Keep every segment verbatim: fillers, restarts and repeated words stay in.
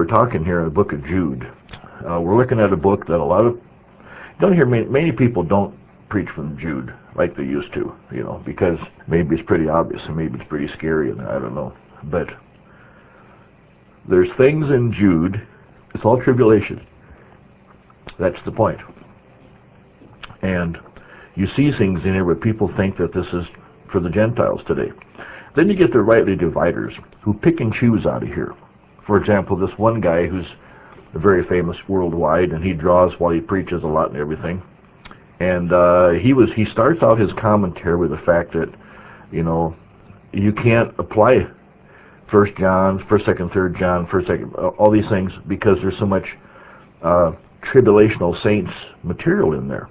we're talking here in the book of Jude. Uh, we're looking at a book that a lot of, don't hear many, many people don't preach from Jude like they used to, you know, because maybe it's pretty obvious and maybe it's pretty scary, and I don't know. But there's things in Jude, it's all tribulation. That's the point. And you see things in here where people think that this is for the Gentiles today. Then you get the rightly dividers who pick and choose out of here. For example, this one guy who's very famous worldwide, and he draws while he preaches a lot and everything. And uh, he was he starts out his commentary with the fact that, you know, you can't apply First John, First, Second, Third John, First, Second, all these things because there's so much uh, tribulational saints material in there.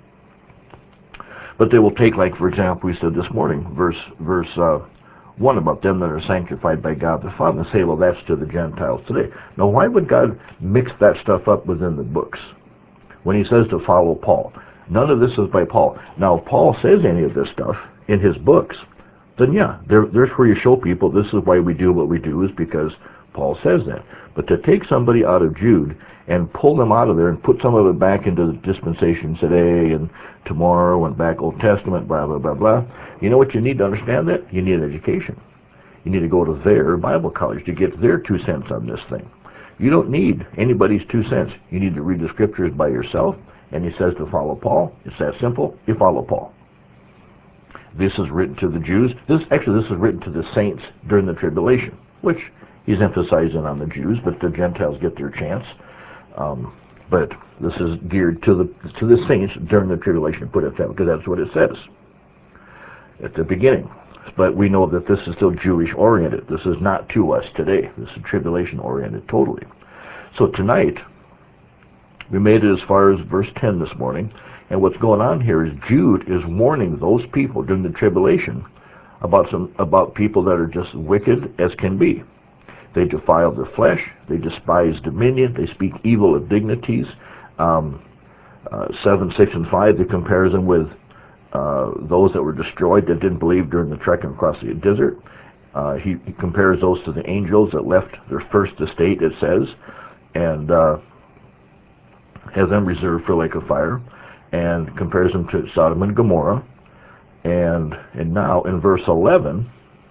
But they will take, like for example, we said this morning, verse verse uh, one about them that are sanctified by God the Father, and say, well, that's to the Gentiles today. Now, why would God mix that stuff up within the books when he says to follow Paul? None of this is by Paul. Now, if Paul says any of this stuff in his books, then yeah, there, there's where you show people this is why we do what we do, is because Paul says that. But to take somebody out of Jude and pull them out of there and put some of it back into the dispensation today and tomorrow and back Old Testament, blah, blah, blah, blah, you know what you need to understand that? You need education. You need to go to their Bible college to get their two cents on this thing. You don't need anybody's two cents. You need to read the scriptures by yourself, and he says to follow Paul. It's that simple. You follow Paul. This is written to the Jews. This Actually, this is written to the saints during the tribulation, which he's emphasizing on the Jews, but the Gentiles get their chance. Um, but this is geared to the to the saints during the tribulation, put it that way, because that's what it says at the beginning. But we know that this is still Jewish-oriented. This is not to us today. This is tribulation-oriented totally. So tonight, we made it as far as verse ten this morning, and what's going on here is Jude is warning those people during the tribulation about some about people that are just wicked as can be. They defile the flesh, they despise dominion, they speak evil of dignities. Um, uh, seven, six, and five, they compares them with uh, those that were destroyed that didn't believe during the trek across the desert. Uh, he, he compares those to the angels that left their first estate, it says, and uh, has them reserved for lake of fire, and compares them to Sodom and Gomorrah. And and now in verse eleven,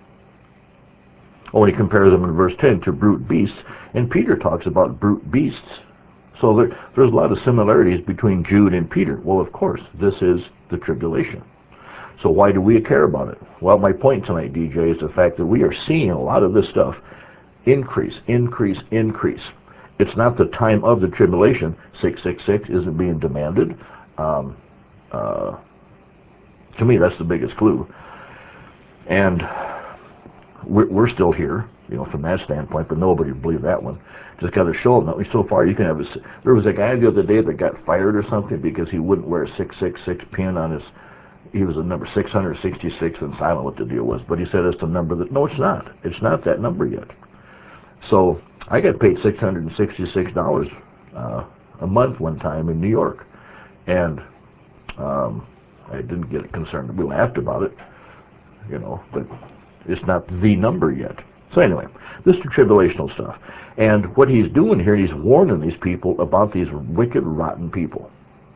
oh, he compares them in verse ten to brute beasts, and Peter talks about brute beasts. So there, there's a lot of similarities between Jude and Peter. Well, of course, this is the tribulation. So why do we care about it? Well, my point tonight, D J, is the fact that we are seeing a lot of this stuff increase, increase, increase. It's not the time of the tribulation. six six six isn't being demanded. Um, uh, to me, that's the biggest clue. And we're, we're still here, you know, from that standpoint, but nobody would believe that one. Just got to show them. At least so far, you can have a. There was a guy the other day that got fired or something because he wouldn't wear a six six six pin on his. He was a number six hundred sixty-six, and I don't know what the deal was, but he said it's the number that. No, it's not. It's not that number yet. So I got paid six hundred sixty-six dollars uh, a month one time in New York, and um, I didn't get concerned. We laughed about it, you know, but it's not the number yet. So anyway, this is tribulational stuff. And what he's doing here, he's warning these people about these wicked, rotten people.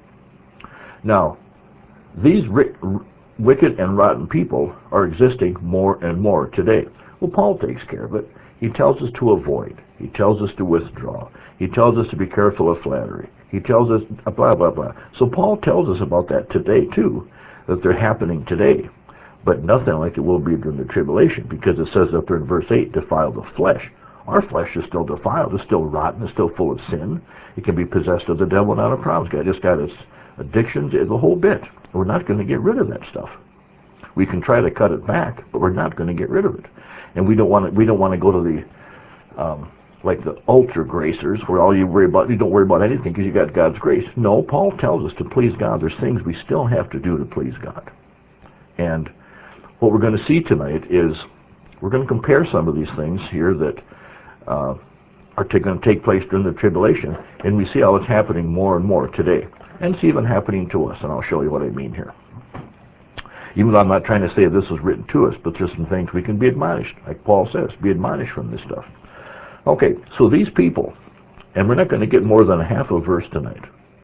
Now, these ri- wicked and rotten people are existing more and more today. Well, Paul takes care of it. He tells us to avoid. He tells us to withdraw. He tells us to be careful of flattery. He tells us blah, blah, blah. So Paul tells us about that today, too, that they're happening today. But nothing like it will be during the tribulation, because it says up there in verse eight, defile the flesh. Our flesh is still defiled. It's still rotten. It's still full of sin. It can be possessed of the devil, not a problem. It's got, it's got its addictions, the whole bit. We're not going to get rid of that stuff. We can try to cut it back, but we're not going to get rid of it. And we don't want to. We don't want to go to the um, like the ultra gracers, where all you worry about, you don't worry about anything because you got God's grace. No, Paul tells us to please God. There's things we still have to do to please God. And what we're going to see tonight is we're going to compare some of these things here that uh, are going to take place during the tribulation, and we see how it's happening more and more today. And it's even happening to us, and I'll show you what I mean here. Even though I'm not trying to say this was written to us, but there's some things we can be admonished. Like Paul says, be admonished from this stuff. Okay, so these people And we're not going to get more than a half a verse tonight.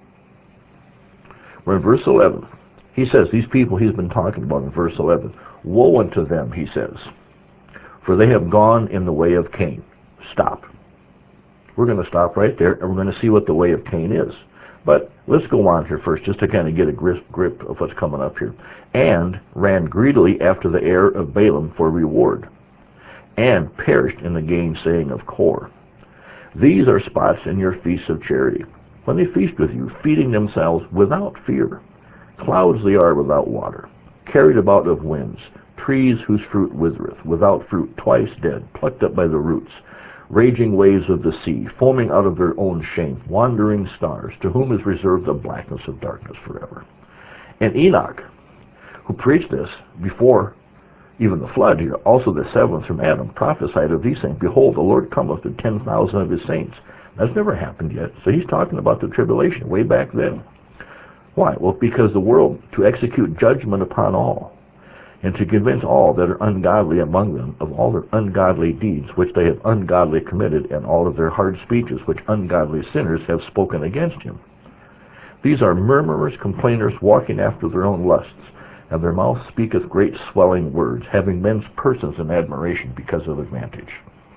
We're in verse eleven. He says, these people he's been talking about in verse eleven, woe unto them, he says, for they have gone in the way of Cain. Stop. We're going to stop right there, and we're going to see what the way of Cain is. But let's go on here first, just to kind of get a grip, grip of what's coming up here. And ran greedily after the heir of Balaam for reward, and perished in the gainsaying of Kor. These are spots in your feasts of charity, when they feast with you, feeding themselves without fear. Clouds they are without water, carried about of winds, trees whose fruit withereth, without fruit, twice dead, plucked up by the roots, raging waves of the sea, foaming out of their own shame, wandering stars, to whom is reserved the blackness of darkness forever. And Enoch, who preached this before even the flood here, also the seventh from Adam, prophesied of these things. Behold, the Lord cometh with ten thousand of his saints. That's never happened yet. So he's talking about the tribulation way back then. Why? Well, because the world, to execute judgment upon all, and to convince all that are ungodly among them of all their ungodly deeds which they have ungodly committed, and all of their hard speeches which ungodly sinners have spoken against him. These are murmurers, complainers, walking after their own lusts, and their mouth speaketh great swelling words, having men's persons in admiration because of advantage.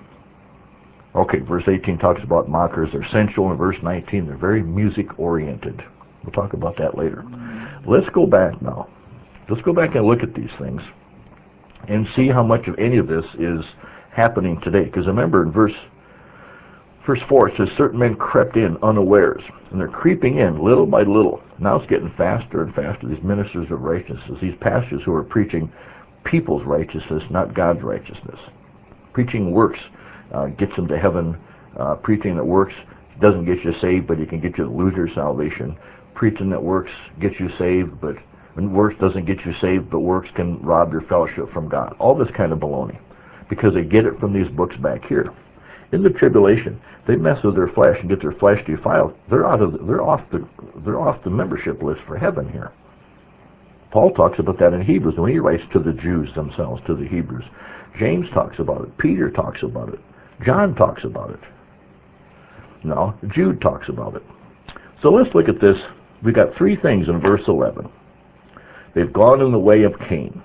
Okay, verse eighteen talks about mockers. They're sensual. In verse nineteen, they're very music-oriented. We'll talk about that later. Let's go back now. Let's go back and look at these things and see how much of any of this is happening today. Because remember, in verse verse four, it says, certain men crept in unawares, and they're creeping in little by little. Now it's getting faster and faster, these ministers of righteousness, these pastors who are preaching people's righteousness, not God's righteousness. Preaching works uh, gets them to heaven. Uh, preaching that works doesn't get you saved, but it can get you to lose your salvation. Preaching that works gets you saved, but when works doesn't get you saved, but works can rob your fellowship from God. All this kind of baloney, because they get it from these books back here. In the tribulation, they mess with their flesh and get their flesh defiled. They're out of, they're off the, they're off the membership list for heaven here. Paul talks about that in Hebrews when he writes to the Jews themselves, to the Hebrews. James talks about it. Peter talks about it. John talks about it. No, Jude talks about it. So let's look at this. We got three things in verse eleven. They've gone in the way of Cain,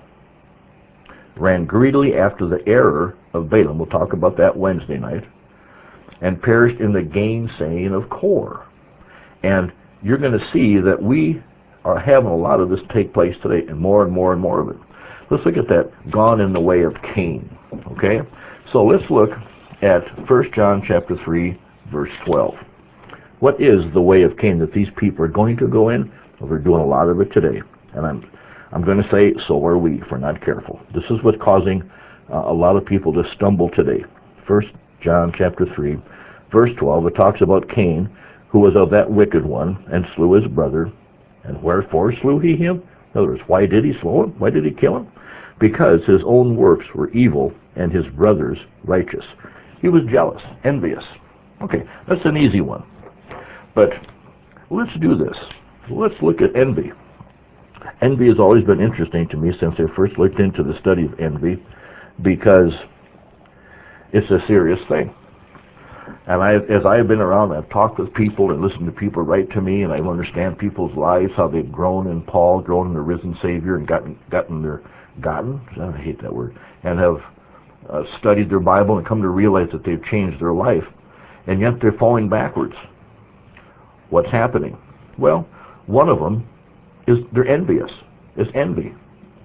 ran greedily after the error of Balaam. We'll talk about that Wednesday night. And perished in the gainsaying of Kor. And you're going to see that we are having a lot of this take place today, and more and more and more of it. Let's look at that, gone in the way of Cain. Okay? So let's look at First John chapter three, verse twelve. What is the way of Cain that these people are going to go in? Well, they're doing a lot of it today. And I'm I'm going to say, so are we, if we're not careful. This is what's causing uh, a lot of people to stumble today. First John chapter three, verse twelve, it talks about Cain, who was of that wicked one, and slew his brother. And wherefore slew he him? In other words, why did he slew him? Why did he kill him? Because his own works were evil, and his brother's righteous. He was jealous, envious. Okay, that's an easy one. But let's do this. Let's look at envy. Envy has always been interesting to me since I first looked into the study of envy, because it's a serious thing. And I, as I have been around, I've talked with people and listened to people write to me, and I understand people's lives, how they've grown in Paul, grown in the risen Savior, and gotten gotten their gotten. I hate that word, and have uh, studied their Bible and come to realize that they've changed their life, and yet they're falling backwards. What's happening? Well, one of them is they're envious. It's envy.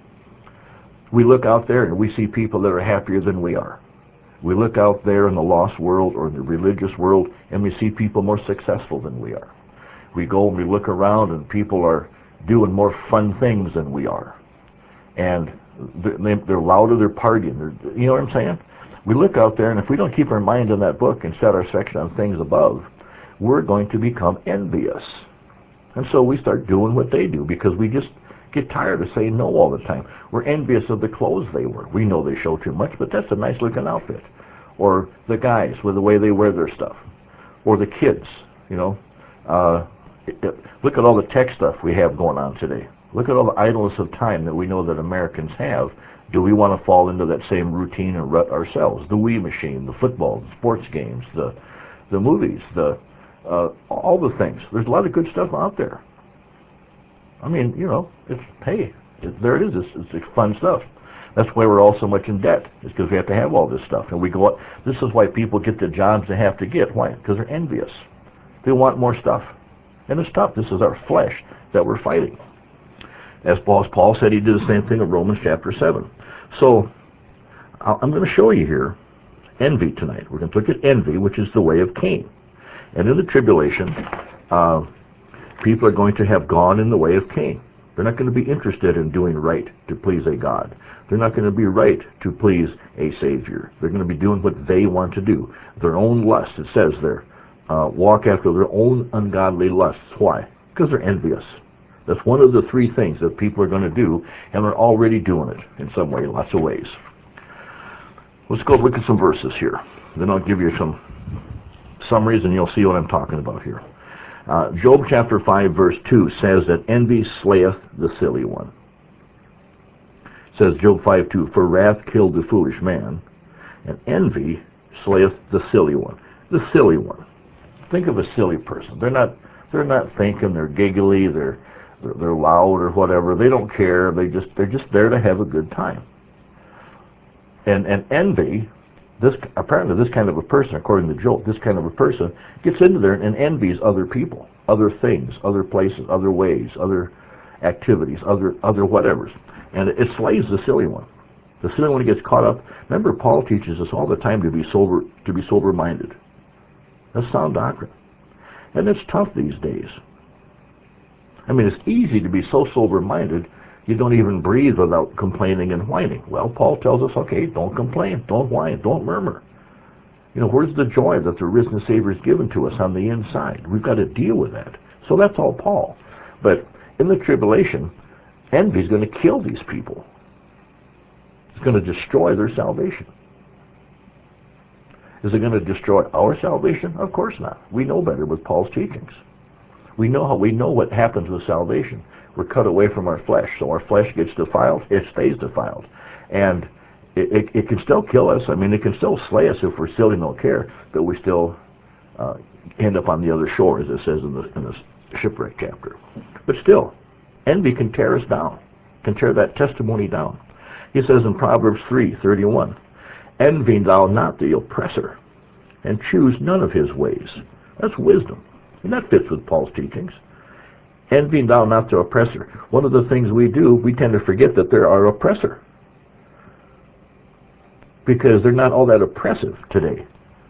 We look out there and we see people that are happier than we are. We look out there in the lost world or in the religious world, and we see people more successful than we are. We go and we look around, and people are doing more fun things than we are. And they're louder, they're partying. They're, you know what I'm saying? We look out there, and if we don't keep our mind on that book and set our section on things above, we're going to become envious. And so we start doing what they do, because we just get tired of saying no all the time. We're envious of the clothes they wear. We know they show too much, but that's a nice looking outfit. Or the guys with the way they wear their stuff. Or the kids, you know. Uh, it, it, look at all the tech stuff we have going on today. Look at all the idleness of time that we know that Americans have. Do we want to fall into that same routine and rut ourselves? The Wii machine, the football, the sports games, the the movies, the uh, all the things. There's a lot of good stuff out there. I mean, you know, it's, hey, it, there it is. It's, it's fun stuff. That's why we're all so much in debt, is because we have to have all this stuff. And we go, this is why people get the jobs they have to get. Why? Because they're envious. They want more stuff. And it's tough. This is our flesh that we're fighting. As Paul, as Paul said, he did the same thing in Romans chapter seven. So I'm going to show you here envy tonight. We're going to look at envy, which is the way of Cain. And in the tribulation, uh, people are going to have gone in the way of Cain. They're not going to be interested in doing right to please a God. They're not going to be right to please a Savior. They're going to be doing what they want to do. Their own lust, it says there. Uh, walk after their own ungodly lusts. Why? Because they're envious. That's one of the three things that people are going to do, and they're already doing it in some way, lots of ways. Let's go look at some verses here. Then I'll give you some summaries, and you'll see what I'm talking about here. Uh, Job chapter five, verse two says that envy slayeth the silly one. It says, Job five two, for wrath killed the foolish man, and envy slayeth the silly one. The silly one. Think of a silly person. They're not they're not thinking, they're giggly, they're they're, they're loud or whatever. They don't care. They just they're just there to have a good time. And and envy, this apparently this kind of a person, according to Job, this kind of a person gets into there and envies other people, other things, other places, other ways, other activities, other other whatevers. And it, it slays the silly one. The silly one gets caught up. Remember, Paul teaches us all the time to be sober to be sober minded. That's sound doctrine. And it's tough these days. I mean, it's easy to be so sober-minded, you don't even breathe without complaining and whining. Well, Paul tells us, okay, don't complain, don't whine, don't murmur. You know, where's the joy that the risen Savior has given to us on the inside? We've got to deal with that. So that's all Paul. But in the tribulation, envy is going to kill these people. It's going to destroy their salvation. Is it going to destroy our salvation? Of course not. We know better with Paul's teachings. We know how we know what happens with salvation. We're cut away from our flesh, so our flesh gets defiled. It stays defiled, and it, it, it can still kill us. I mean, it can still slay us if we're silly and don't care, but we still uh, end up on the other shore, as it says in the in the shipwreck chapter. But still, envy can tear us down, can tear that testimony down. He says in Proverbs three thirty-one. Envy thou not the oppressor, and choose none of his ways. That's wisdom. And that fits with Paul's teachings. Envy thou not the oppressor. One of the things we do, we tend to forget that they're our oppressor. Because they're not all that oppressive today.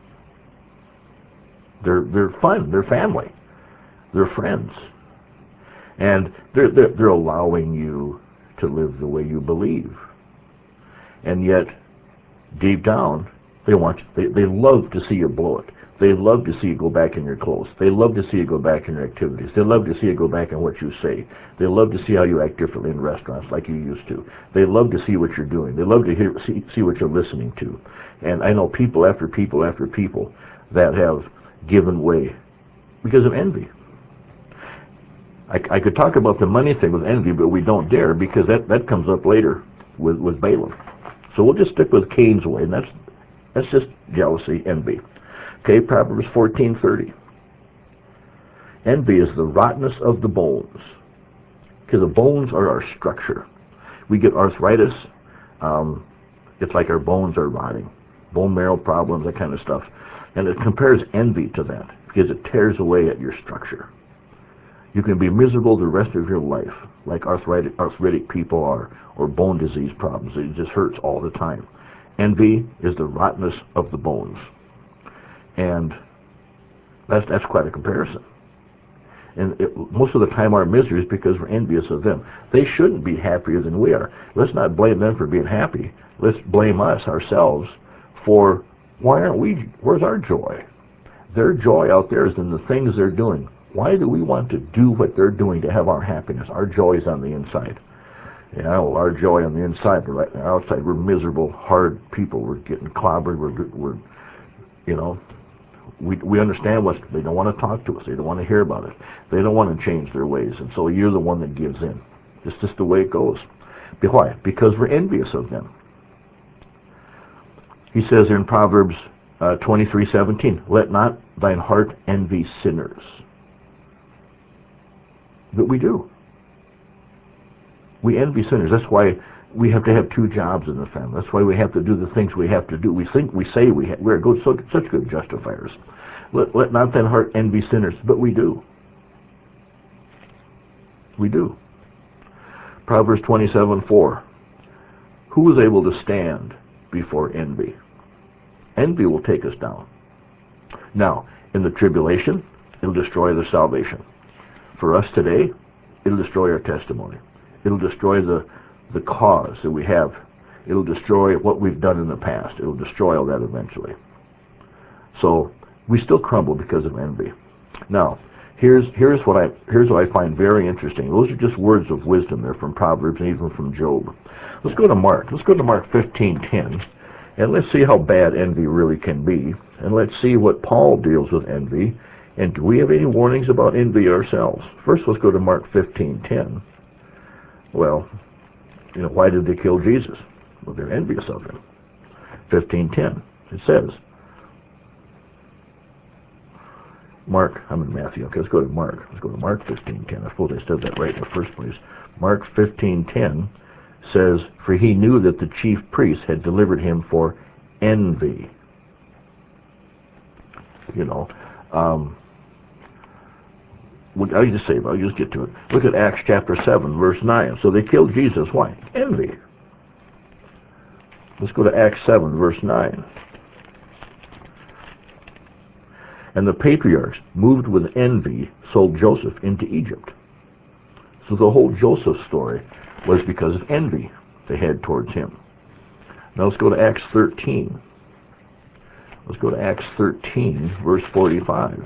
They're they're fun, they're family, they're friends. And they're, they're, they're allowing you to live the way you believe. And yet, deep down, they want you, they, they love to see you blow it. They love to see you go back in your clothes. They love to see you go back in your activities. They love to see you go back in what you say. They love to see how you act differently in restaurants like you used to. They love to see what you're doing. They love to hear, see, see what you're listening to. And I know people after people after people that have given way because of envy. I, I could talk about the money thing with envy, but we don't dare because that, that comes up later with, with Balaam. So we'll just stick with Cain's way, and that's that's just jealousy, envy. Okay, Proverbs fourteen thirty. Envy is the rottenness of the bones. Because the bones are our structure. We get arthritis. Um, it's like our bones are rotting. Bone marrow problems, that kind of stuff. And it compares envy to that because it tears away at your structure. You can be miserable the rest of your life, like arthritic, arthritic people are, or bone disease problems. It just hurts all the time. Envy is the rottenness of the bones. And that's, that's quite a comparison. And it, most of the time our misery is because we're envious of them. They shouldn't be happier than we are. Let's not blame them for being happy. Let's blame us, ourselves, for why aren't we, where's our joy? Their joy out there is in the things they're doing. Why do we want to do what they're doing to have our happiness? Our joy is on the inside. Yeah, well, our joy on the inside, but right on the outside, we're miserable, hard people. We're getting clobbered. We're, we're you know, we we understand what they don't want to talk to us. They don't want to hear about it. They don't want to change their ways, and so you're the one that gives in. It's just the way it goes. Why? Because we're envious of them. He says in Proverbs Uh, twenty-three seventeen, let not thine heart envy sinners. But we do. We envy sinners. That's why we have to have two jobs in the family. That's why we have to do the things we have to do. We think, we say we have, we're good, so, such good justifiers. Let, let not thine heart envy sinners, but we do. We do. Proverbs twenty-seven four, who is able to stand before envy? Envy will take us down. Now, in the tribulation, it'll destroy the salvation. For us today, it'll destroy our testimony. It'll destroy the, the cause that we have. It'll destroy what we've done in the past. It'll destroy all that eventually. So we still crumble because of envy. Now, here's here's what I here's what I find very interesting. Those are just words of wisdom there from Proverbs and even from Job. Let's go to Mark. Let's go to Mark fifteen ten, and let's see how bad envy really can be. And let's see what Paul deals with envy. And do we have any warnings about envy ourselves? First, let's go to Mark fifteen ten. Well, you know, why did they kill Jesus? Well, they're envious of him. fifteen ten, it says, Mark, I'm in Matthew. Okay, let's go to Mark. Let's go to Mark fifteen ten. I suppose I said that right in the first place. Mark fifteen ten says, for he knew that the chief priests had delivered him for envy. You know, um, I'll just say, I'll just get to it. Look at Acts chapter seven, verse nine. So they killed Jesus. Why? Envy. Let's go to Acts seven, verse nine. And the patriarchs, moved with envy, sold Joseph into Egypt. So the whole Joseph story was because of envy they had towards him. Now let's go to Acts thirteen. Let's go to Acts thirteen, verse forty-five.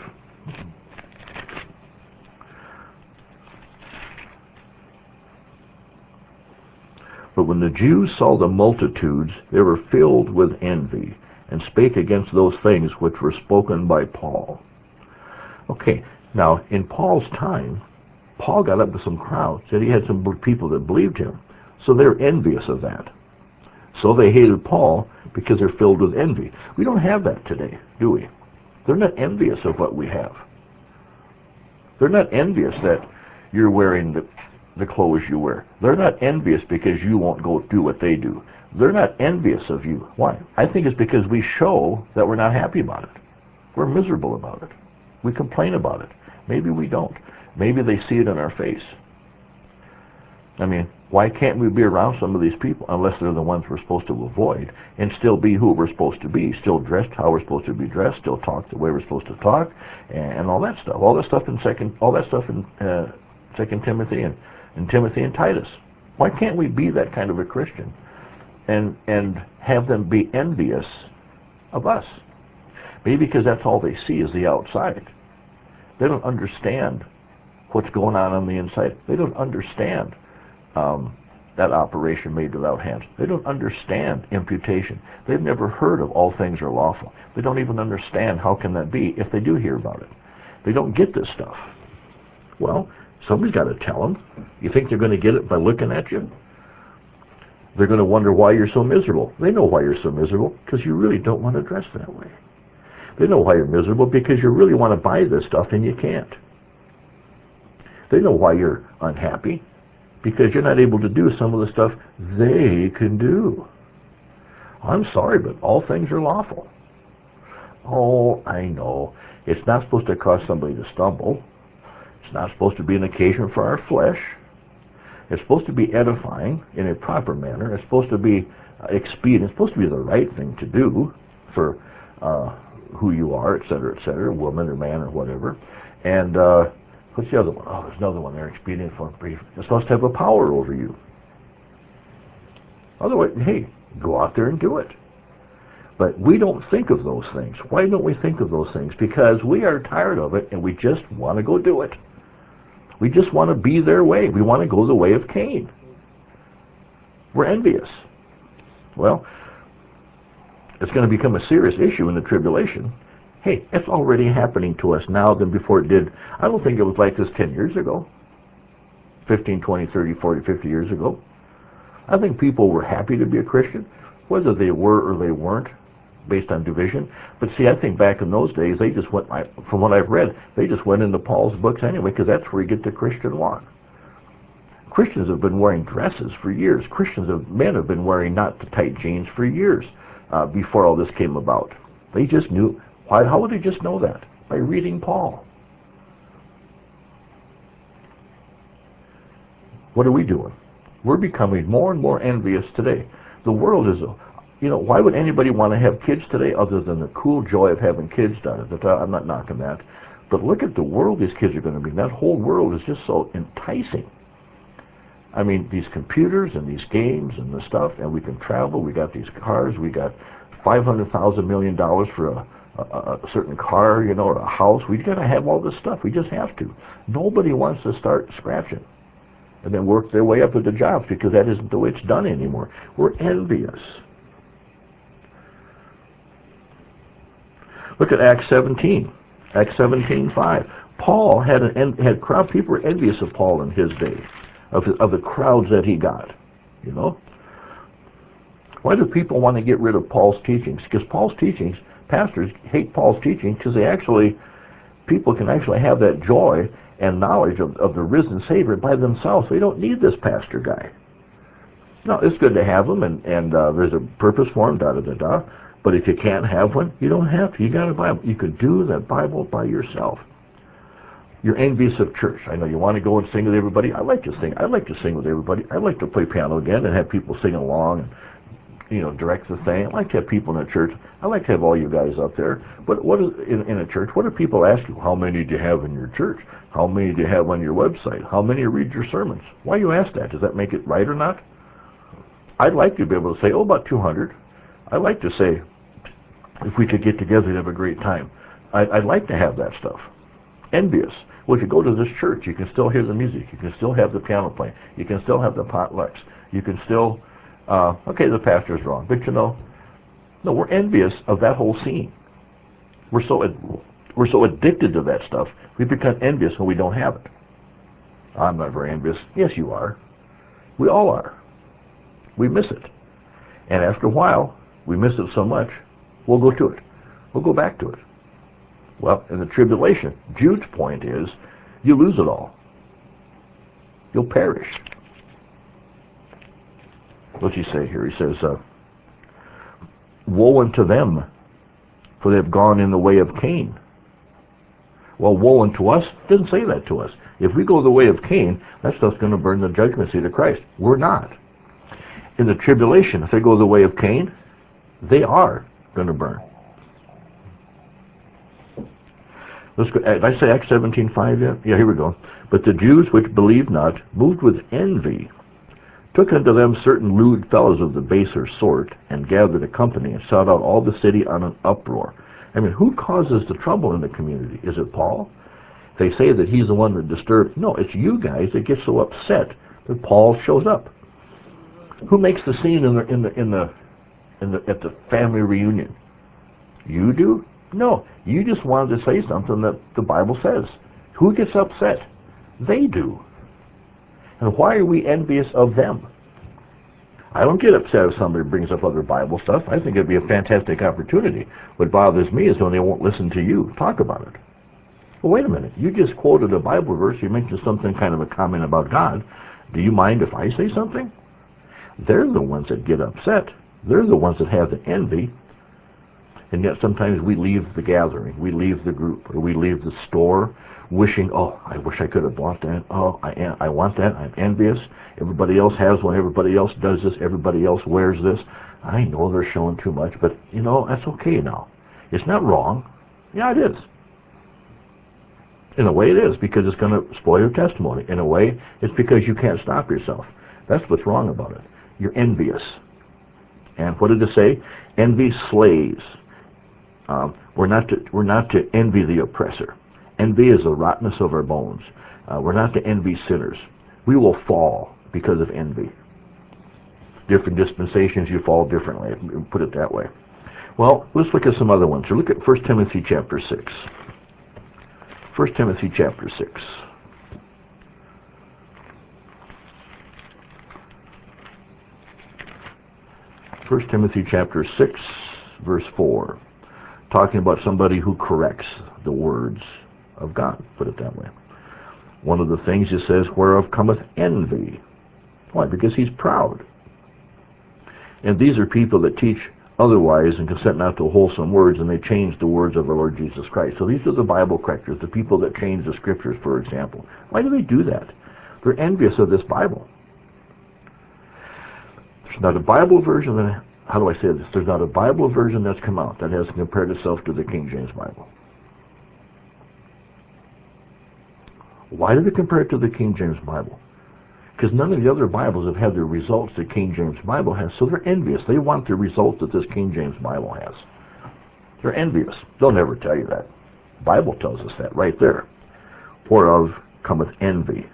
But when the Jews saw the multitudes, they were filled with envy, and spake against those things which were spoken by Paul. Okay, now in Paul's time, Paul got up to some crowds, said he had some people that believed him, so they're envious of that. So they hated Paul because they're filled with envy. We don't have that today, do we? They're not envious of what we have. They're not envious that you're wearing the, the clothes you wear. They're not envious because you won't go do what they do. They're not envious of you. Why? I think it's because we show that we're not happy about it. We're miserable about it. We complain about it. Maybe we don't. Maybe they see it in our face. I mean, why can't we be around some of these people unless they're the ones we're supposed to avoid and still be who we're supposed to be, still dressed how we're supposed to be dressed, still talk the way we're supposed to talk, and all that stuff. All that stuff in second, all that stuff in uh, Second Timothy and, and Timothy and Titus. Why can't we be that kind of a Christian and and have them be envious of us? Maybe because that's all they see is the outside. They don't understand what's going on on the inside. They don't understand um, that operation made without hands. They don't understand imputation. They've never heard of all things are lawful. They don't even understand how can that be if they do hear about it. They don't get this stuff. Well, somebody's got to tell them. You think they're going to get it by looking at you? They're going to wonder why you're so miserable. They know why you're so miserable, because you really don't want to dress that way. They know why you're miserable, because you really want to buy this stuff and you can't. They know why you're unhappy, because you're not able to do some of the stuff they can do. I'm sorry, but all things are lawful. Oh, I know. It's not supposed to cause somebody to stumble. It's not supposed to be an occasion for our flesh. It's supposed to be edifying in a proper manner. It's supposed to be uh, expedient. It's supposed to be the right thing to do for uh, who you are, et cetera, et cetera, woman or man or whatever. And uh, what's the other one? Oh, there's another one there, expedient for brief. It's supposed to have a power over you. Otherwise, hey, go out there and do it. But we don't think of those things. Why don't we think of those things? Because we are tired of it and we just want to go do it. We just want to be their way. We want to go the way of Cain. We're envious. Well, it's going to become a serious issue in the tribulation. Hey, it's already happening to us now than before it did. I don't think it was like this ten years ago, fifteen, twenty, thirty, forty, fifty years ago. I think people were happy to be a Christian, whether they were or they weren't. based on division. But see, I think back in those days, they just went, from what I've read, they just went into Paul's books anyway, because that's where you get the Christian walk. Christians have been wearing dresses for years. Christians have, men have been wearing not the tight jeans for years uh, before all this came about. They just knew. Why? How would they just know that? By reading Paul. What are we doing? We're becoming more and more envious today. The world is, a, you know, why would anybody want to have kids today other than the cool joy of having kids done? I'm not knocking that. But look at the world these kids are going to be. That whole world is just so enticing. I mean, these computers and these games and the stuff, and we can travel. We got these cars. We got five hundred thousand million dollars for a, a, a certain car, you know, or a house. We got to have all this stuff. We just have to. Nobody wants to start scratching and then work their way up into jobs, because that isn't the way it's done anymore. We're envious. Look at Acts seventeen. Acts seventeen five. Paul had an had crowd. People were envious of Paul in his day, of the, of the crowds that he got. You know. Why do people want to get rid of Paul's teachings? Because Paul's teachings, pastors hate Paul's teaching because they actually, people can actually have that joy and knowledge of, of the risen Savior by themselves. They don't need this pastor guy. No, it's good to have him, and, and uh, there's a purpose for him, da da da da. But if you can't have one, you don't have to. You got a Bible. You could do that Bible by yourself. You're envious of church. I know you want to go and sing with everybody. I like to sing. I like to sing with everybody. I like to play piano again and have people sing along and, you know, direct the thing. I like to have people in a church. I like to have all you guys up there. But what is in, in a church? What do people ask you? How many do you have in your church? How many do you have on your website? How many read your sermons? Why you ask that? Does that make it right or not? I'd like to be able to say, oh, about two hundred. I'd like to say, if we could get together and have a great time. I'd, I'd like to have that stuff. Envious. Well, if you go to this church, you can still hear the music. You can still have the piano playing. You can still have the potlucks. You can still, uh, okay, the pastor's wrong. But you know, no, we're envious of that whole scene. We're so we're so addicted to that stuff, we become envious when we don't have it. I'm not very envious. Yes, you are. We all are. We miss it. And after a while, we miss it so much, we'll go to it. We'll go back to it. Well, in the tribulation, Jude's point is, you lose it all. You'll perish. What's he say here? He says, uh, woe unto them, for they have gone in the way of Cain. Well, woe unto us doesn't say that to us. If we go the way of Cain, that stuff's going to burn the judgment seat of Christ. We're not. In the tribulation, if they go the way of Cain, they are going to burn. Let's go. Did I say Acts seventeen five yet? Yeah, here we go. But the Jews which believed not, moved with envy, took unto them certain lewd fellows of the baser sort, and gathered a company, and sought out all the city on an uproar. I mean, who causes the trouble in the community? Is it Paul? They say that he's the one that disturbed. No, it's you guys that get so upset that Paul shows up. Who makes the scene in the in the in the in the at the family reunion? You do? No, you just wanted to say something that the Bible says. Who gets upset? They do. And why are we envious of them? I don't get upset if somebody brings up other Bible stuff. I think it'd be a fantastic opportunity. What bothers me is when they won't listen to you talk about it. Well, wait a minute. You just quoted a Bible verse. You mentioned something, kind of a comment about God. Do you mind if I say something? They're the ones that get upset. They're the ones that have the envy. And yet sometimes we leave the gathering, we leave the group, or we leave the store wishing, oh, I wish I could have bought that. Oh, I, I want that. I'm envious. Everybody else has one. Everybody else does this. Everybody else wears this. I know they're showing too much, but, you know, that's okay now. It's not wrong. Yeah, it is. In a way it is, because it's going to spoil your testimony. In a way, it's because you can't stop yourself. That's what's wrong about it. You're envious. And what did it say? Envy slays. Um, we're not to we're not to envy the oppressor. Envy is the rottenness of our bones. Uh, we're not to envy sinners. We will fall because of envy. Different dispensations, you fall differently. Put it that way. Well, let's look at some other ones. So look at First Timothy chapter six. First Timothy chapter six. First Timothy chapter six. verse four, talking about somebody who corrects the words of God, put it that way. One of the things it says, whereof cometh envy. Why? Because he's proud. And these are people that teach otherwise and consent not to wholesome words, and they change the words of our Lord Jesus Christ. So these are the Bible correctors, the people that change the scriptures, for example. Why do they do that? They're envious of this Bible. There's not a Bible version that, how do I say this? There's not a Bible version that's come out that has compared itself to the King James Bible. Why do they compare it to the King James Bible? Because none of the other Bibles have had the results that King James Bible has, so they're envious. They want the results that this King James Bible has. They're envious. They'll never tell you that. The Bible tells us that right there. Whereof cometh envy.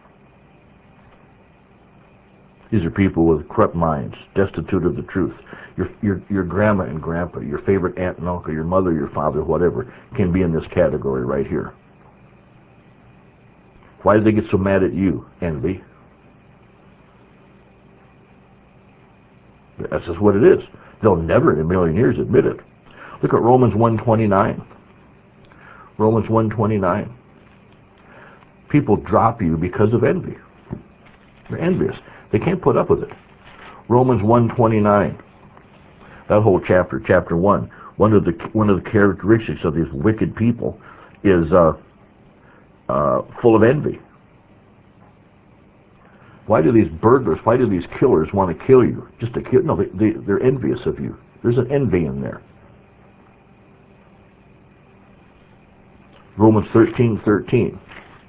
These are people with corrupt minds, destitute of the truth. Your, your, your grandma and grandpa, your favorite aunt and uncle, your mother, your father, whatever, can be in this category right here. Why do they get so mad at you? Envy. That's just what it is. They'll never in a million years admit it. Look at Romans one twenty-nine. Romans one twenty-nine. People drop you because of envy. They're envious. They can't put up with it. Romans one twenty-nine. That whole chapter, chapter one. One of the one of the characteristics of these wicked people is uh, uh, full of envy. Why do these burglars, why do these killers want to kill you? Just to kill? No, they, they, they're envious of you. There's an envy in there. Romans thirteen thirteen.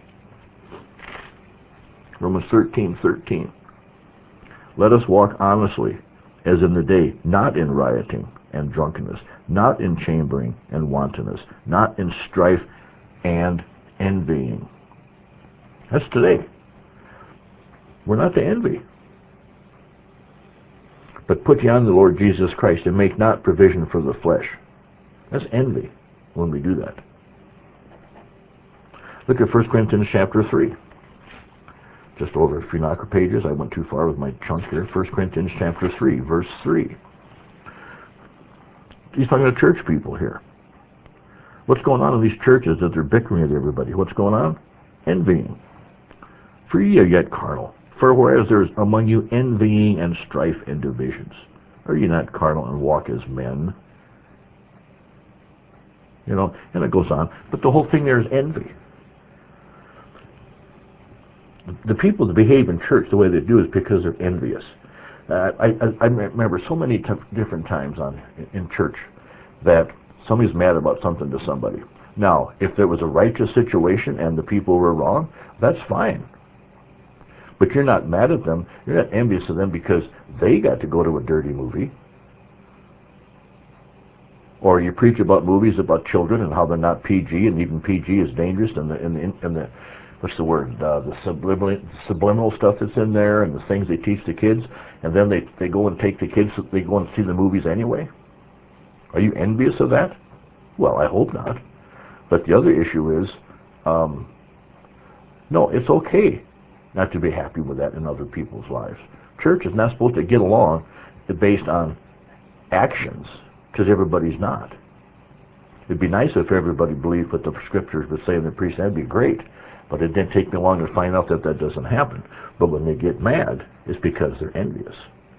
Romans thirteen thirteen. Let us walk honestly, as in the day, not in rioting and drunkenness, not in chambering and wantonness, not in strife and envying. That's today. We're not to envy. But put ye on the Lord Jesus Christ, and make not provision for the flesh. That's envy when we do that. Look at First Corinthians chapter three. Just over a few knocker pages. I went too far with my chunk here. First Corinthians chapter three, verse three. He's talking to church people here. What's going on in these churches that they're bickering at everybody? What's going on? Envying. For ye are yet carnal. For whereas there is among you envying and strife and divisions, are ye not carnal and walk as men? You know, and it goes on. But the whole thing there is envy. The people that behave in church the way they do is because they're envious. Uh, I, I, I remember so many t- different times on in church that somebody's mad about something to somebody. Now, if there was a righteous situation and the people were wrong, that's fine. But you're not mad at them. You're not envious of them because they got to go to a dirty movie. Or you preach about movies about children and how they're not P G, and even P G is dangerous, and the, in the, in the what's the word, uh, the subliminal, subliminal stuff that's in there, and the things they teach the kids, and then they, they go and take the kids, they go and see the movies anyway? Are you envious of that? Well, I hope not. But the other issue is, um, no, it's okay not to be happy with that in other people's lives. Church is not supposed to get along based on actions, because everybody's not. It'd be nice if everybody believed what the scriptures would say in the priest. That'd be great. But it didn't take me long to find out that that doesn't happen. But when they get mad, it's because they're envious.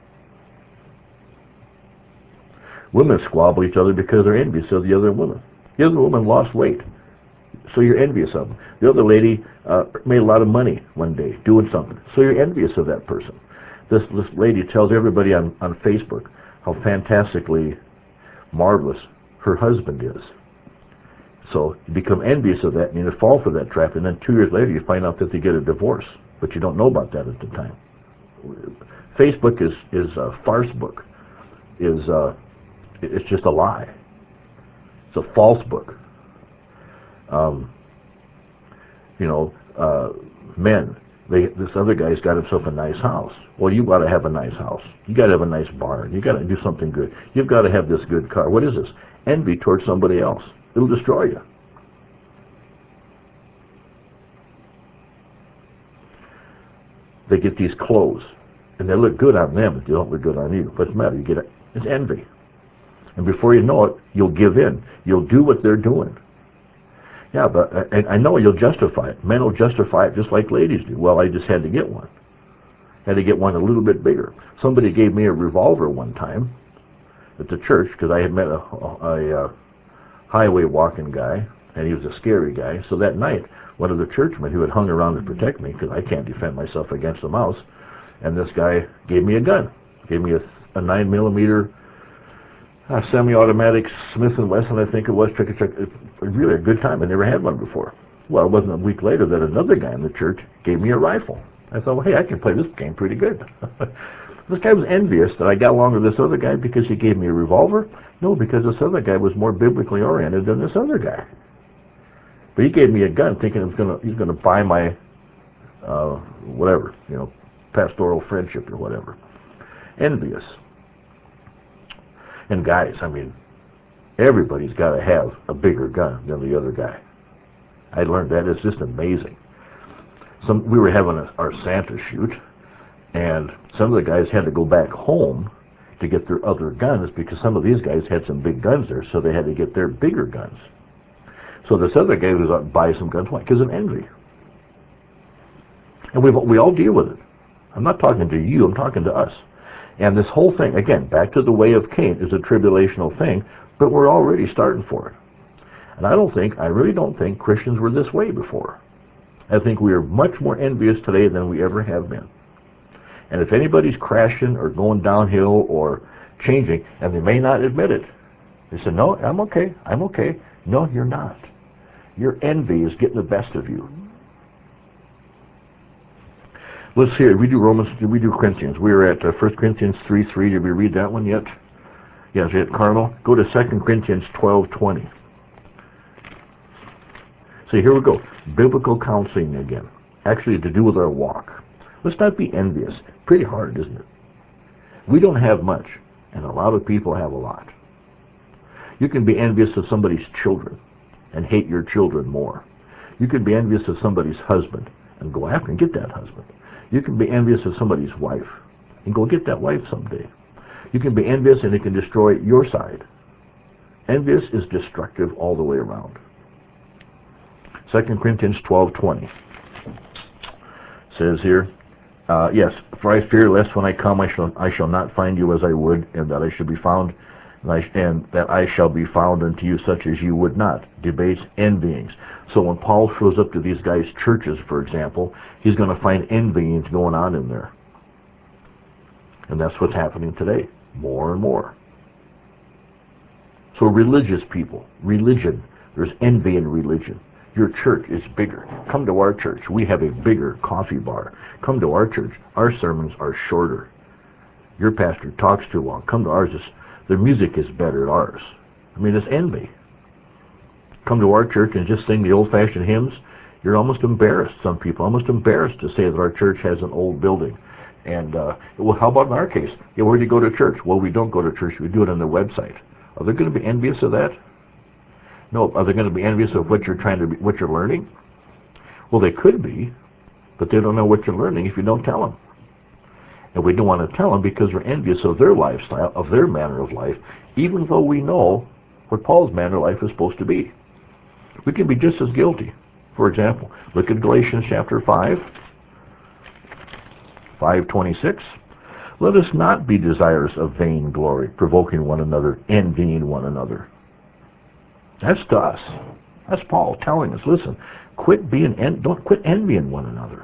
Women squabble each other because they're envious of the other woman. The other woman lost weight, so you're envious of them. The other lady uh, made a lot of money one day doing something, so you're envious of that person. This, this lady tells everybody on, on Facebook how fantastically marvelous her husband is. So you become envious of that, and you fall for that trap, and then two years later you find out that they get a divorce, but you don't know about that at the time. Facebook is is a farce book. Is uh, it's just a lie. It's a false book. Um, you know, uh, men. They, this other guy's got himself a nice house. Well, you got to have a nice house. You got to have a nice barn. You got to do something good. You've got to have this good car. What is this? Envy towards somebody else. It'll destroy you. They get these clothes, and they look good on them, but they don't look good on you. What's the matter? You get it. It's envy. And before you know it, you'll give in. You'll do what they're doing. Yeah, but I, I know you'll justify it. Men will justify it just like ladies do. Well, I just had to get one. Had to get one a little bit bigger. Somebody gave me a revolver one time at the church because I had met a, a, a highway walking guy, and he was a scary guy. So that night, one of the churchmen who had hung around to protect me, because I can't defend myself against a mouse, and this guy gave me a gun. Gave me a, a nine millimeter uh, semi-automatic Smith and Wesson, I think it was. Trick, trick, it was really a good time. I never had one before. Well, it wasn't a week later that another guy in the church gave me a rifle. I thought, well, hey, I can play this game pretty good. This guy was envious that I got along with this other guy because he gave me a revolver. No, because this other guy was more biblically oriented than this other guy. But he gave me a gun, thinking it was gonna he's gonna buy my uh, whatever, you know, pastoral friendship or whatever. Envious. And guys, I mean, everybody's got to have a bigger gun than the other guy. I learned that. It's just amazing. Some we were having a, our Santa shoot, and some of the guys had to go back home to get their other guns because some of these guys had some big guns there, so they had to get their bigger guns. So this other guy was out and buy some guns. Why? Because of envy. And we we all deal with it. I'm not talking to you. I'm talking to us. And this whole thing, again, back to the way of Cain, is a tribulational thing, but we're already starting for it. And I don't think, I really don't think Christians were this way before. I think we are much more envious today than we ever have been. And if anybody's crashing or going downhill or changing, and they may not admit it, they say, no, I'm okay, I'm okay. No, you're not. Your envy is getting the best of you. Let's hear, we do Romans, we do Corinthians. We are at uh, First Corinthians three three. Did we read that one yet? Yes, it, Carmel. Go to Second Corinthians twelve twenty. So here we go. Biblical counseling again. Actually, to do with our walk. Let's not be envious. Pretty hard, isn't it? We don't have much, and a lot of people have a lot. You can be envious of somebody's children and hate your children more. You can be envious of somebody's husband and go after and get that husband. You can be envious of somebody's wife and go get that wife someday. You can be envious and it can destroy your side. Envious is destructive all the way around. Second Corinthians twelve twenty says here, uh, yes, for I fear lest when I come I shall I shall not find you as I would, and that I should be found, and, I, and that I shall be found unto you such as you would not. Debates, envyings. So when Paul shows up to these guys' churches, for example, he's going to find envyings going on in there. And that's what's happening today, more and more. So religious people, religion, there's envy in religion. Your church is bigger. Come to our church. We have a bigger coffee bar. Come to our church. Our sermons are shorter. Your pastor talks too long. Come to ours. The music is better at ours. I mean, it's envy. Come to our church and just sing the old-fashioned hymns. You're almost embarrassed, some people, almost embarrassed to say that our church has an old building. And, uh, well, how about in our case? Yeah, where do you go to church? Well, we don't go to church. We do it on the website. Are they going to be envious of that? No. Are they going to be envious of what you're trying to be, what you're learning? Well, they could be, but they don't know what you're learning if you don't tell them. And we don't want to tell them because we're envious of their lifestyle, of their manner of life, even though we know what Paul's manner of life is supposed to be. We can be just as guilty. For example, look at Galatians chapter five, five twenty-six. Let us not be desirous of vain glory, provoking one another, envying one another. That's to us. That's Paul telling us, listen, quit being en- don't quit envying one another.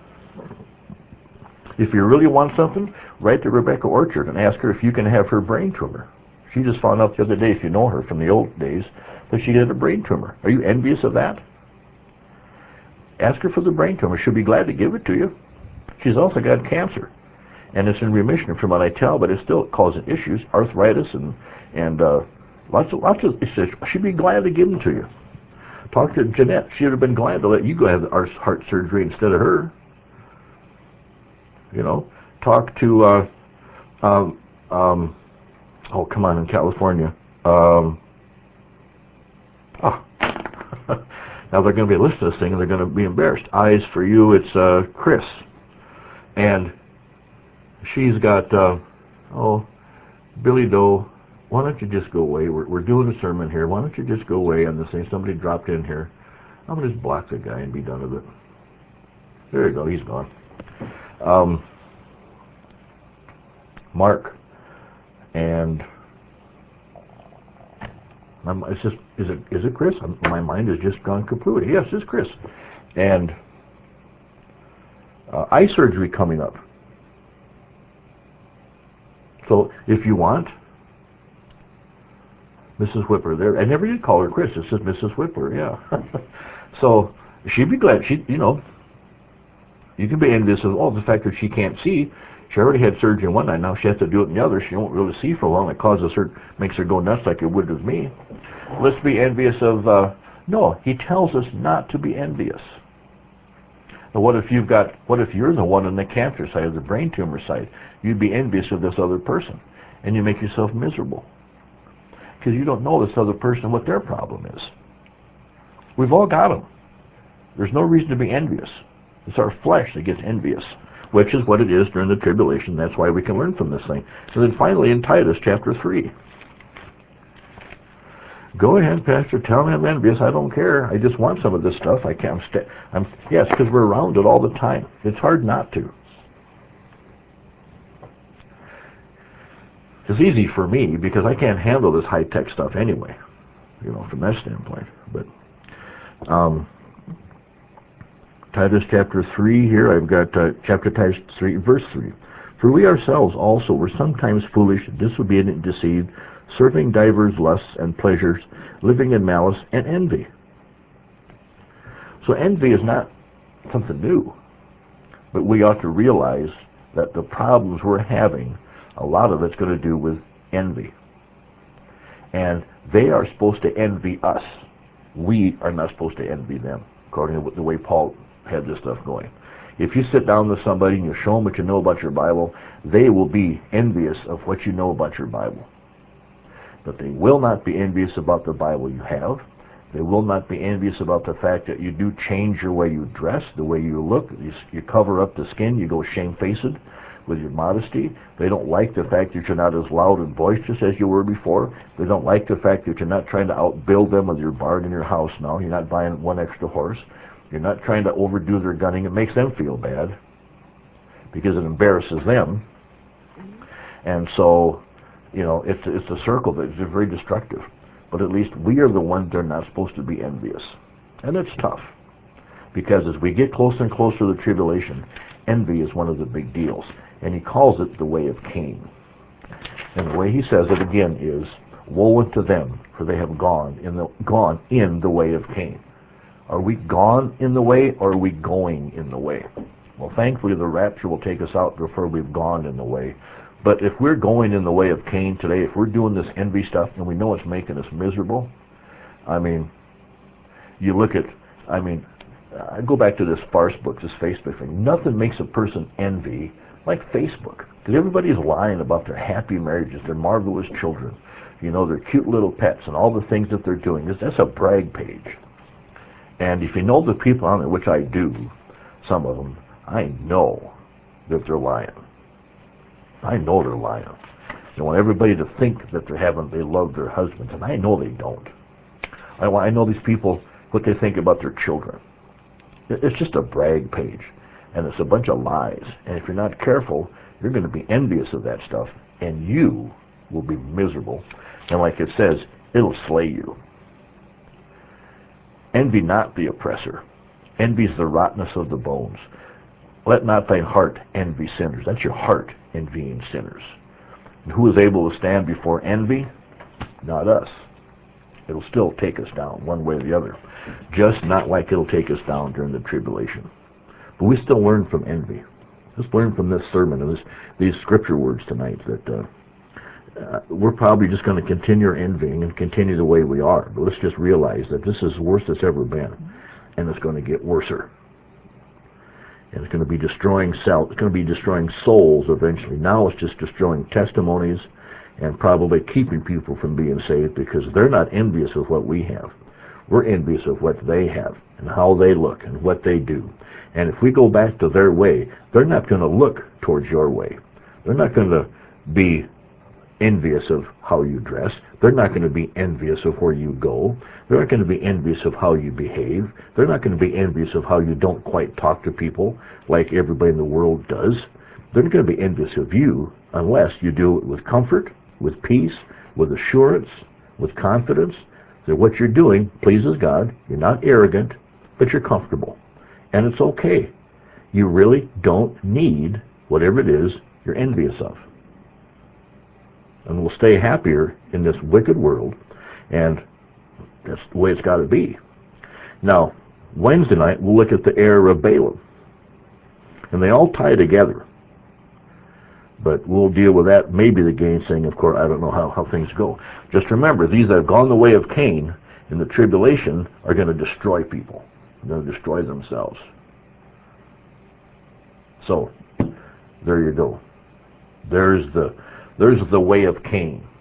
If you really want something, write to Rebecca Orchard and ask her if you can have her brain tumor. She just found out the other day, if you know her from the old days, that she had a brain tumor. Are you envious of that? Ask her for the brain tumor. She'll be glad to give it to you. She's also got cancer, and it's in remission from what I tell, but it's still causing issues, arthritis, and and uh, lots of lots of issues. She'd be glad to give them to you. Talk to Jeanette. She would have been glad to let you go have our heart surgery instead of her. You know, talk to, uh, um, um, oh, come on, in California. Um, oh. Now they're going to be listening to this thing and they're going to be embarrassed. Eyes for you, it's uh, Chris. And she's got, uh, oh, Billy Doe, why don't you just go away? We're, we're doing a sermon here. Why don't you just go away on this thing? Somebody dropped in here. I'm going to just block the guy and be done with it. There you go. He's gone. Um, Mark. And I'm, it's just, is it, is it Chris? I'm, my mind has just gone kaput. Yes, it's Chris. And uh, eye surgery coming up. So if you want, Missus Whipper there. I never did call her Chris. It says Missus Whipper, yeah. So she'd be glad. She, you know, you can be envious of, oh, the fact that she can't see. She already had surgery in one eye. Now she has to do it in the other. She won't really see for long. It causes her, makes her go nuts like it would with me. Let's be envious of, uh, no, he tells us not to be envious. Now what if you've got, what if you're the one on the cancer side, or the brain tumor side? You'd be envious of this other person, and you make yourself miserable. Because you don't know this other person what their problem is. We've all got them. There's no reason to be envious. It's our flesh that gets envious, which is what it is during the tribulation. That's why we can learn from this thing. And then finally in Titus chapter three. Go ahead, Pastor, tell me I'm envious. I don't care. I just want some of this stuff. I can't. I'm, I'm yes, because we're around it all the time. It's hard not to. It's easy for me because I can't handle this high-tech stuff anyway, you know, from that standpoint. But um, Titus chapter three here, I've got uh, chapter Titus three, verse three. For we ourselves also were sometimes foolish, disobedient, deceived, serving divers lusts and pleasures, living in malice and envy. So envy is not something new, but we ought to realize that the problems we're having, a lot of it's going to do with envy. And they are supposed to envy us. We are not supposed to envy them, according to the way Paul had this stuff going. If you sit down with somebody and you show them what you know about your Bible, they will be envious of what you know about your Bible. But they will not be envious about the Bible you have. They will not be envious about the fact that you do change your way you dress, the way you look. You, you cover up the skin. You go shamefaced with your modesty. They don't like the fact that you're not as loud and boisterous as you were before. They don't like the fact that you're not trying to outbuild them with your barn in your house now. You're not buying one extra horse. You're not trying to overdo their gunning. It makes them feel bad because it embarrasses them. And so, you know, it's, it's a circle that is very destructive. But at least we are the ones that are not supposed to be envious. And it's tough. Because as we get closer and closer to the tribulation, envy is one of the big deals. And he calls it the way of Cain. And the way he says it again is, woe unto them, for they have gone in the, gone in the way of Cain. Are we gone in the way, or are we going in the way? Well, thankfully the rapture will take us out before we've gone in the way. But if we're going in the way of Cain today, if we're doing this envy stuff and we know it's making us miserable, I mean, you look at, I mean, I go back to this farce book, this Facebook thing. Nothing makes a person envy like Facebook. Because everybody's lying about their happy marriages, their marvelous children, you know, their cute little pets and all the things that they're doing. That's a brag page. And if you know the people on it, which I do, some of them, I know that they're lying. I know they're lying. They want everybody to think that they're having, they love their husbands, and I know they don't. I, I know these people, what they think about their children. It's just a brag page, and it's a bunch of lies. And if you're not careful, you're going to be envious of that stuff, and you will be miserable. And like it says, it'll slay you. Envy not the oppressor. Envy is the rottenness of the bones. Let not thine heart envy sinners. That's your heart envying sinners. And who is able to stand before envy? Not us. It'll still take us down one way or the other. Just not like it'll take us down during the tribulation. But we still learn from envy. Let's learn from this sermon and this, these scripture words tonight that uh, uh, we're probably just going to continue envying and continue the way we are. But let's just realize that this is the worst it's ever been. And it's going to get worser. And it's going to be destroying self. It's going to be destroying souls eventually. Now it's just destroying testimonies and probably keeping people from being saved because they're not envious of what we have. We're envious of what they have and how they look and what they do. And if we go back to their way, they're not going to look towards your way. They're not going to be envious of how you dress. They're not going to be envious of where you go. They're not going to be envious of how you behave. They're not going to be envious of how you don't quite talk to people like everybody in the world does. They're not going to be envious of you unless you do it with comfort, with peace, with assurance, with confidence that what you're doing pleases God. You're not arrogant, but you're comfortable. And it's okay. You really don't need whatever it is you're envious of. And we'll stay happier in this wicked world, and that's the way it's got to be. Now, Wednesday night, we'll look at the error of Balaam. And they all tie together. But we'll deal with that, maybe the gainsaying, of course. I don't know how, how things go. Just remember, these that have gone the way of Cain in the tribulation are going to destroy people. They're going to destroy themselves. So, there you go. There's the, there's the way of Cain.